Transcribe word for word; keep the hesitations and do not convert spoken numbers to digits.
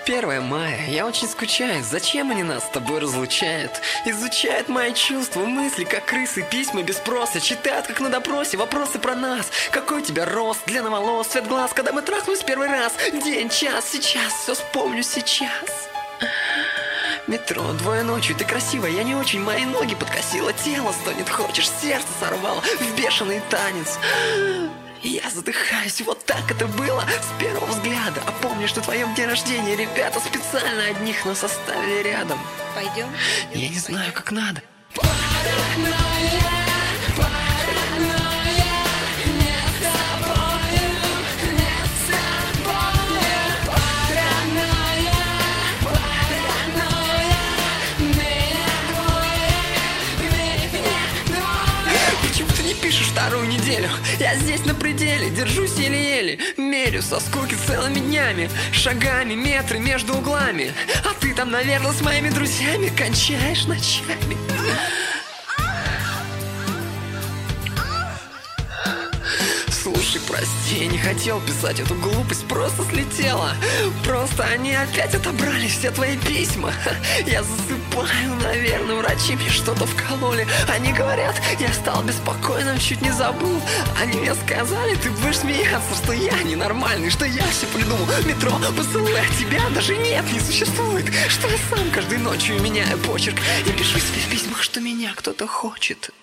Первое мая, я очень скучаю. Зачем они нас с тобой разлучают? Изучают мои чувства, мысли, как крысы. Письма без спроса, читают, как на допросе. Вопросы про нас. Какой у тебя рост, длина волос, цвет глаз. Когда мы трахнулись первый раз. День, час, сейчас, все вспомню сейчас. Метро, двое ночью, ты красивая, я не очень. Мои ноги подкосило, тело стонет, хочешь, сердце сорвало в бешеный танец. Я задыхаюсь, вот так это было с первого взгляда. А помнишь, на твоем дне рождения ребята специально одних нас оставили рядом. Пойдем? Я не знаю, как надо. Пишешь вторую неделю. Я здесь на пределе, держусь еле-еле. Мерю со скуки целыми днями, шагами, метры между углами. А ты там, наверное, с моими друзьями кончаешь ночами. Слушай, прости, я не хотел писать эту глупость, просто слетела. Просто они опять отобрали все твои письма. Я засыпаю, наверное, врачи мне что-то вкололи. Они говорят, я стал беспокойным, чуть не забыл. Они мне сказали, ты будешь смеяться, что я ненормальный, что я все придумал. Метро, посылаю, а тебя даже нет, не существует. Что я сам каждой ночью меняю почерк. Я пишу себе в письмах, что меня кто-то хочет.